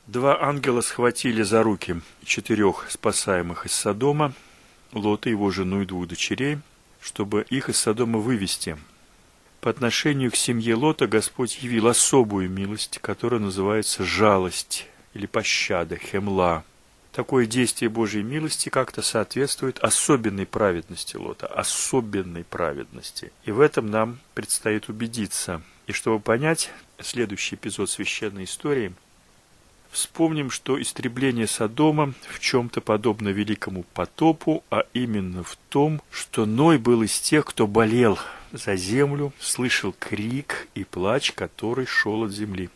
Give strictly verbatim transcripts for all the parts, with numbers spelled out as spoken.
Два ангела схватили за руки четырех спасаемых из Содома, Лота, его жену и двух дочерей, чтобы их из Содома вывести. По отношению к семье Лота Господь явил особую милость, которая называется жалость или пощада, хемла. Такое действие Божьей милости как-то соответствует особенной праведности Лота, особенной праведности. И в этом нам предстоит убедиться. И чтобы понять следующий эпизод священной истории, вспомним, что истребление Содома в чем-то подобно великому потопу, а именно в том, что Ной был из тех, кто болел за землю, слышал крик и плач, который шел от земли.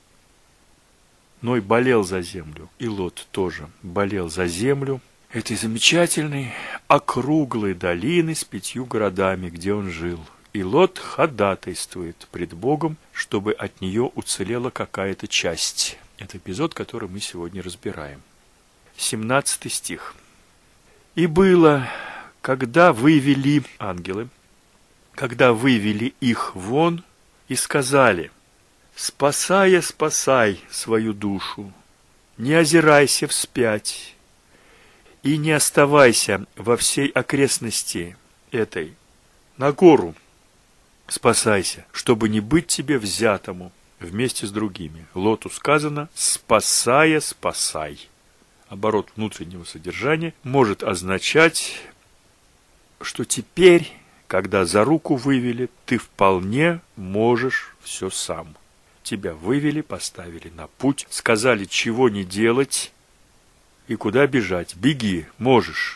Ной болел за землю, и Лот тоже болел за землю этой замечательной округлой долины с пятью городами, где он жил. И Лот ходатайствует пред Богом, чтобы от нее уцелела какая-то часть. Это эпизод, который мы сегодня разбираем. семнадцатый стих. «И было, когда вывели ангелы, когда вывели их вон и сказали: спасая, спасай свою душу, не озирайся вспять и не оставайся во всей окрестности этой, на гору спасайся, чтобы не быть тебе взятому вместе с другими». Лоту сказано «спасая, спасай». Оборот внутреннего содержания может означать, что теперь, когда за руку вывели, ты вполне можешь все сам. Тебя вывели, поставили на путь, сказали, чего не делать и куда бежать. Беги, можешь.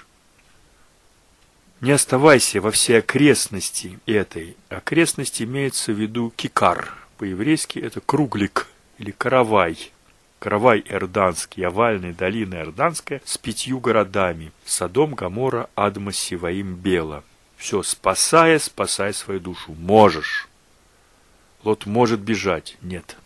Не оставайся во всей окрестности этой. Окрестность имеется в виду кикар. По-еврейски это круглик или каравай. Каравай Иорданский, овальная долина Иорданская с пятью городами. Содом, Гоморра, Адма, Сиваим, Бела. Все, спасая, спасай свою душу. Можешь. Лот может бежать. Нет.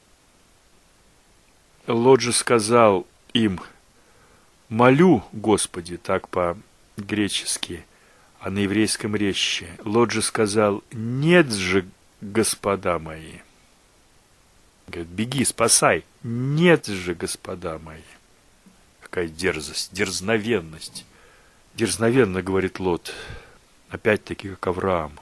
Лот же сказал им: молю, Господи, так по-гречески, а на еврейском резче. Лот же сказал: нет же, господа мои. Говорит: беги, спасай. Нет же, господа мои. Какая дерзость, дерзновенность. Дерзновенно, говорит Лот, опять-таки, как Авраам.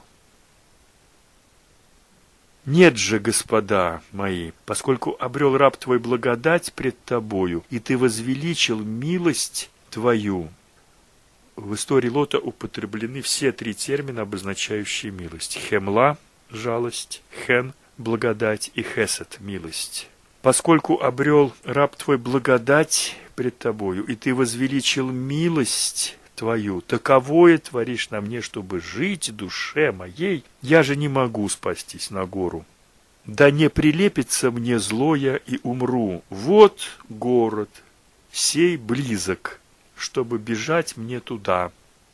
Нет же, господа мои, поскольку обрел раб твой благодать пред тобою, и ты возвеличил милость твою. В истории Лота употреблены все три термина, обозначающие милость. Хемла – жалость, хен – благодать и хесед – милость. Поскольку обрел раб твой благодать пред тобою, и ты возвеличил милость твою, таковое творишь на мне, чтобы жить душе моей, я же не могу спастись на гору. Да не прилепится мне злое и умру. Вот город, сей близок, чтобы бежать мне туда.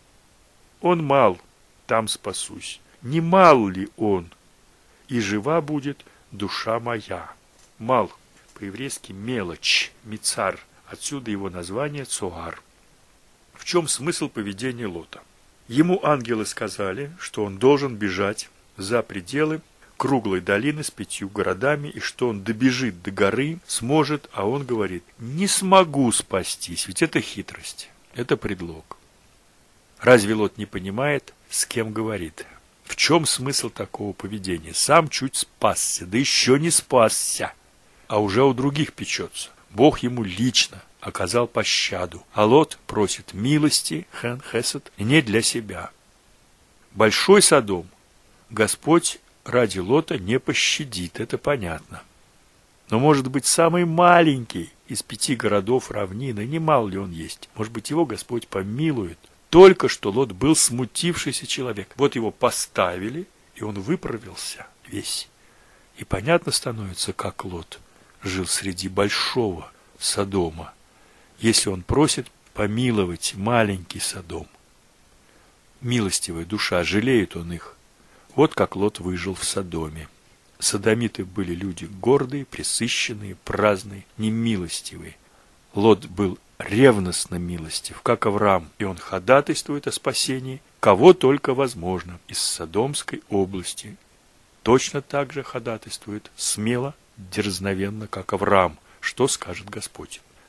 Он мал, там спасусь. Не мал ли он? И жива будет душа моя. Мал, по-еврейски мелочь, мицар, отсюда его название цоар. В чем смысл поведения Лота? Ему ангелы сказали, что он должен бежать за пределы круглой долины с пятью городами, и что он добежит до горы, сможет, а он говорит: не смогу спастись, ведь это хитрость, это предлог. Разве Лот не понимает, с кем говорит? В чем смысл такого поведения? Сам чуть спасся, да еще не спасся, а уже у других печется. Бог ему лично оказал пощаду, а Лот просит милости, хэн, хесед, не для себя. Большой Содом Господь ради Лота не пощадит, это понятно. Но, может быть, самый маленький из пяти городов равнины, немал ли он есть, может быть, его Господь помилует. Только что Лот был смутившийся человек. Вот его поставили, и он выправился весь. И понятно становится, как Лот жил среди большого Содома, если он просит помиловать маленький Содом. Милостивая душа, жалеет он их. Вот как Лот выжил в Содоме. Содомиты были люди гордые, пресыщенные, праздные, немилостивые. Лот был ревностно милостив, как Авраам, и он ходатайствует о спасении, кого только возможно, из Содомской области. Точно так же ходатайствует смело, дерзновенно, как Авраам. Что скажет Господь?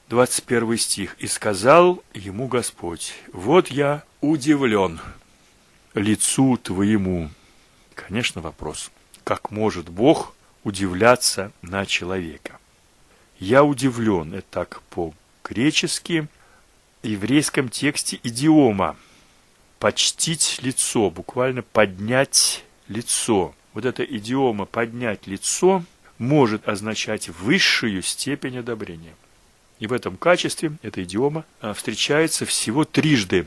двадцать первый стих. «И сказал ему Господь: вот я удивлен лицу твоему». Конечно, вопрос. Как может Бог удивляться на человека? «Я удивлен» — это так по-гречески. В еврейском тексте идиома. Почтить лицо, буквально поднять лицо. Вот эта идиома «поднять лицо» может означать высшую степень одобрения. И в этом качестве эта идиома встречается всего трижды.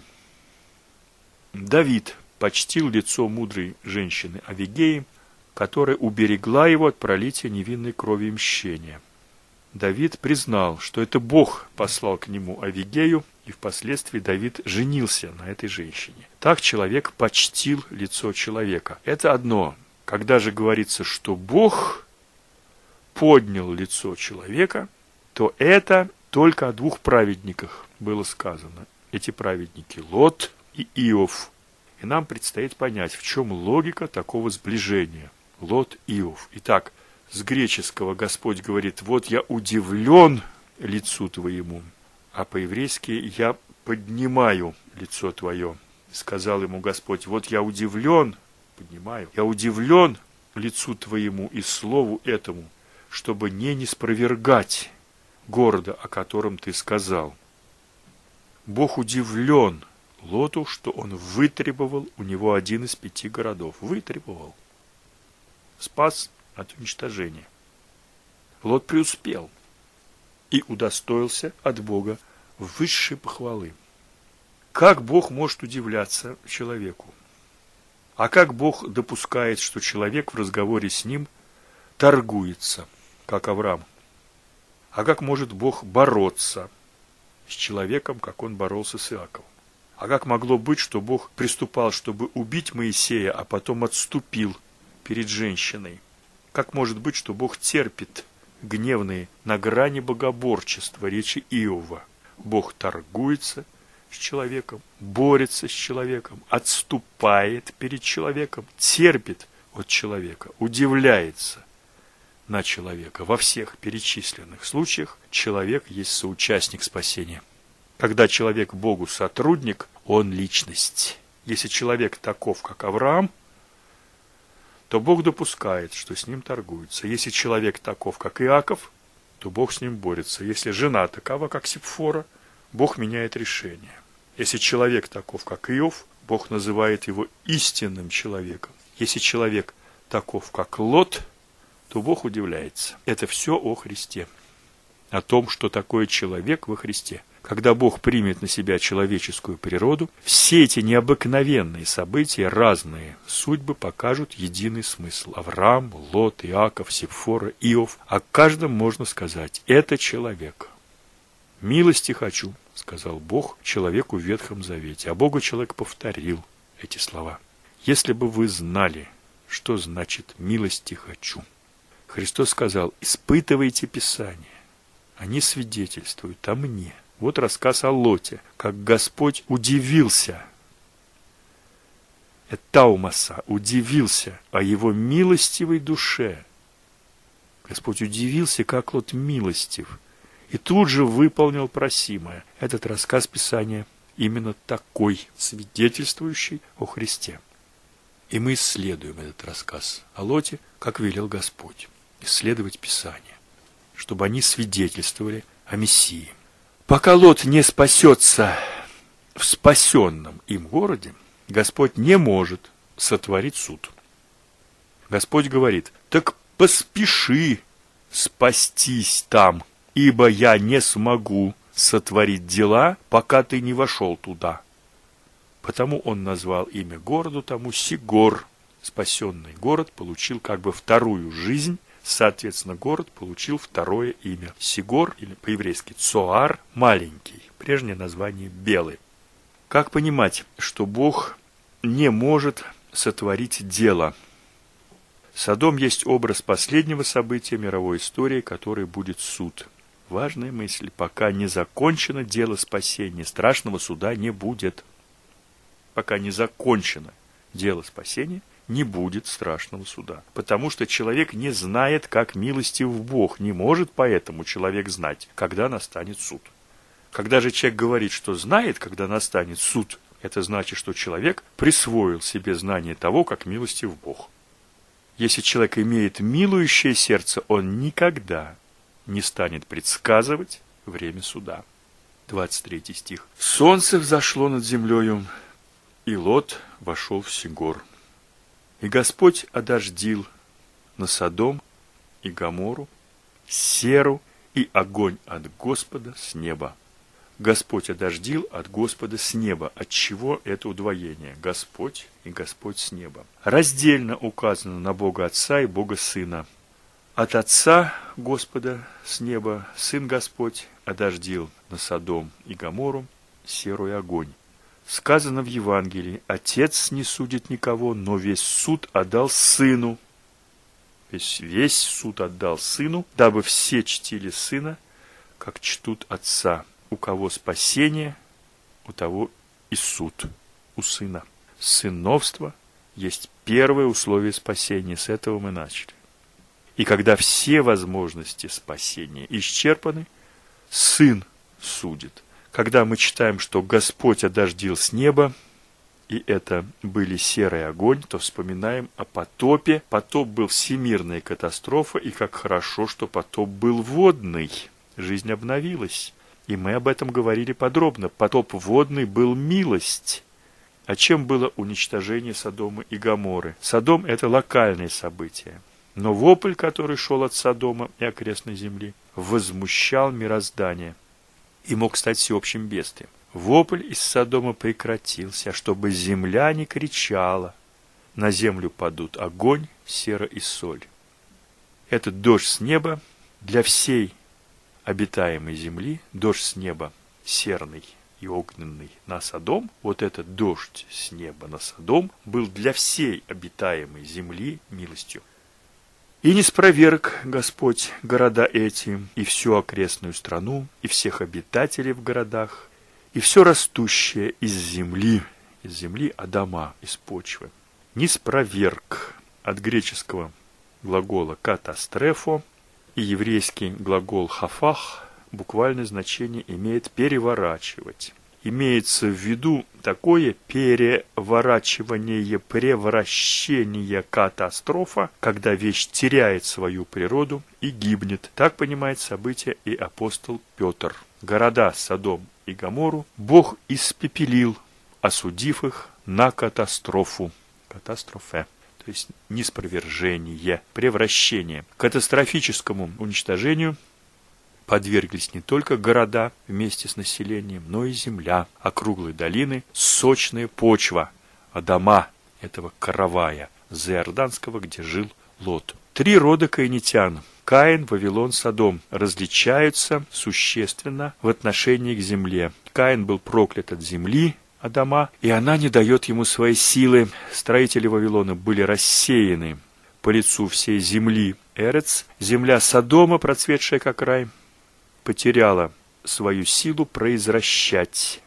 Давид почтил лицо мудрой женщины Авигеи, которая уберегла его от пролития невинной крови и мщения. Давид признал, что это Бог послал к нему Авигею, и впоследствии Давид женился на этой женщине. Так человек почтил лицо человека. Это одно. Когда же говорится, что Бог поднял лицо человека, то это только о двух праведниках было сказано. Эти праведники Лот и Иов. И нам предстоит понять, в чем логика такого сближения. Лот, Иов. Итак, с греческого Господь говорит: вот я удивлен лицу твоему, а по-еврейски я поднимаю лицо твое. Сказал ему Господь: вот я удивлен, поднимаю, я удивлен лицу твоему и слову этому, чтобы не неспровергать города, о котором ты сказал. Бог удивлен Лоту, что он вытребовал у него один из пяти городов. Вытребовал. Спас от уничтожения. Лот преуспел и удостоился от Бога высшей похвалы. Как Бог может удивляться человеку? А как Бог допускает, что человек в разговоре с ним торгуется, как Авраам? А как может Бог бороться с человеком, как он боролся с Иаковом? А как могло быть, что Бог приступал, чтобы убить Моисея, а потом отступил перед женщиной? Как может быть, что Бог терпит гневные на грани богоборчества речи Иова? Бог торгуется с человеком, борется с человеком, отступает перед человеком, терпит от человека, удивляется на человека. Во всех перечисленных случаях человек есть соучастник спасения. Когда человек Богу сотрудник, он личность. Если человек таков, как Авраам, то Бог допускает, что с ним торгуются. Если человек таков, как Иаков, то Бог с ним борется. Если жена такова, как Сипфора, Бог меняет решение. Если человек таков, как Иов, Бог называет его истинным человеком. Если человек таков, как Лот, то Бог удивляется. Это все о Христе. О том, что такое человек во Христе. Когда Бог примет на себя человеческую природу, все эти необыкновенные события, разные судьбы покажут единый смысл. Авраам, Лот, Иаков, Сипфора, Иов. О каждом можно сказать: это человек. «Милости хочу», — сказал Бог человеку в Ветхом Завете. А Богу человек повторил эти слова. «Если бы вы знали, что значит «милости хочу». Христос сказал: испытывайте Писание. Они свидетельствуют о мне. Вот рассказ о Лоте, как Господь удивился, Этаумаса, удивился о его милостивой душе. Господь удивился, как Лот милостив, и тут же выполнил просимое. Этот рассказ Писания именно такой, свидетельствующий о Христе. И мы исследуем этот рассказ о Лоте, как велел Господь. Исследовать Писание, чтобы они свидетельствовали о Мессии. Пока Лот не спасется в спасенном им городе, Господь не может сотворить суд. Господь говорит: так поспеши спастись там, ибо я не смогу сотворить дела, пока ты не вошел туда. Потому он назвал имя городу тому Сигор. Спасенный город получил как бы вторую жизнь. Соответственно, город получил второе имя. Сигор, или по-еврейски Цоар, маленький. Прежнее название белый. Как понимать, что Бог не может сотворить дело? Содом есть образ последнего события мировой истории, который будет суд. Важная мысль. Пока не закончено дело спасения, страшного суда не будет. Пока не закончено дело спасения, не будет страшного суда. Потому что человек не знает, как милостив Бог. Не может поэтому человек знать, когда настанет суд. Когда же человек говорит, что знает, когда настанет суд, это значит, что человек присвоил себе знание того, как милостив Бог. Если человек имеет милующее сердце, он никогда не станет предсказывать время суда. двадцать третий стих. «Солнце взошло над землею, и Лот вошел в Сигор. И Господь одождил на Содом и Гоморру серу и огонь от Господа с неба». Господь одождил от Господа с неба. От чего это удвоение? Господь и Господь с неба. Раздельно указано на Бога Отца и Бога Сына. От Отца Господа с неба Сын Господь одождил на Содом и Гоморру серу и огонь. Сказано в Евангелии: Отец не судит никого, но весь суд отдал Сыну. Весь, весь суд отдал Сыну, дабы все чтили Сына, как чтут Отца. У кого спасение, у того и суд, у Сына. Сыновство есть первое условие спасения. С этого мы начали. И когда все возможности спасения исчерпаны, Сын судит. Когда мы читаем, что Господь одождил с неба, и это были серый огонь, то вспоминаем о потопе. Потоп был всемирная катастрофа, и как хорошо, что потоп был водный. Жизнь обновилась. И мы об этом говорили подробно. Потоп водный был милость. А чем было уничтожение Содома и Гоморры? Содом – это локальное событие. Но вопль, который шел от Содома и окрестной земли, возмущал мироздание и мог стать всеобщим бедствием. Вопль из Содома прекратился, чтобы земля не кричала. На землю падут огонь, сера и соль. Этот дождь с неба для всей обитаемой земли, дождь с неба серный и огненный на Содом, вот этот дождь с неба на Содом был для всей обитаемой земли милостью. И не спроверг Господь города эти, и всю окрестную страну, и всех обитателей в городах, и все растущее из земли, из земли Адама, из почвы. Не спроверг от греческого глагола катастрефо, и еврейский глагол хафах буквальное значение имеет переворачивать. Имеется в виду такое переворачивание, превращение, катастрофа, когда вещь теряет свою природу и гибнет. Так понимает событие и апостол Петр. Города Содом и Гоморру Бог испепелил, осудив их на катастрофу. Катастрофе. То есть ниспровержение, превращение. Катастрофическому уничтожению подверглись не только города вместе с населением, но и земля, округлые долины, сочная почва, а дома этого каравая заиорданского, где жил Лот. Три рода каинитян – Каин, Вавилон, Содом – различаются существенно в отношении к земле. Каин был проклят от земли, Адама, и она не дает ему своей силы. Строители Вавилона были рассеяны по лицу всей земли. Эрец, земля Содома, процветшая как рай, потеряла свою силу произращать.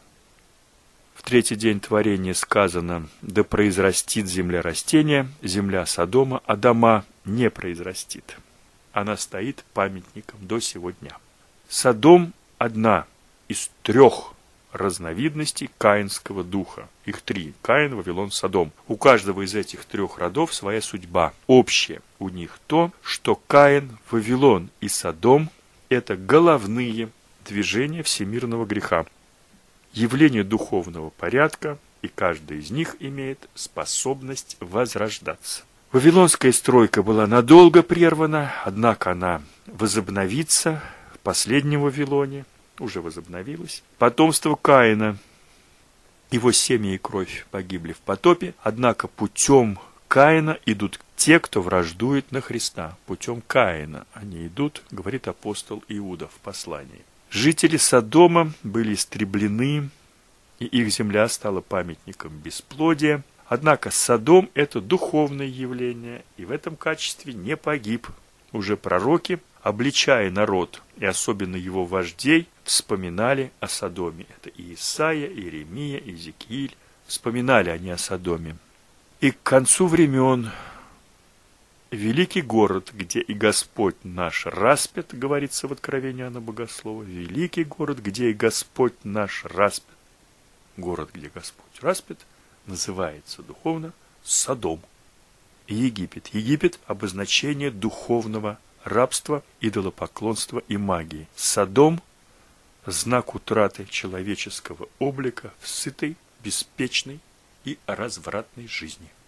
В третий день творения сказано: да произрастит земля растения, земля Содома, Адама не произрастит. Она стоит памятником до сего дня. Содом – одна из трех разновидностей каинского духа. Их три. Каин, Вавилон, Содом. У каждого из этих трех родов своя судьба. Общее у них то, что Каин, Вавилон и Содом – это головные движения всемирного греха. Явление духовного порядка, и каждый из них имеет способность возрождаться. Вавилонская стройка была надолго прервана, однако она возобновится в последнем Вавилоне, уже возобновилась. Потомство Каина, его семя и кровь погибли в потопе, однако путем Каина идут те, кто враждует на Христа. Путем Каина они идут, говорит апостол Иуда в послании. Жители Содома были истреблены, и их земля стала памятником бесплодия. Однако Содом – это духовное явление, и в этом качестве не погиб. Уже пророки, обличая народ, и особенно его вождей, вспоминали о Содоме. Это и Исаия, и Иеремия, и Иезекииль. Вспоминали они о Содоме. И к концу времен великий город, где и Господь наш распят, говорится в Откровении Иоанна Богослова, великий город, где и Господь наш распят, город, где Господь распят, называется духовно Содом. Египет. Египет – обозначение духовного рабства, идолопоклонства и магии. Содом – знак утраты человеческого облика в сытой, беспечной и развратной жизни.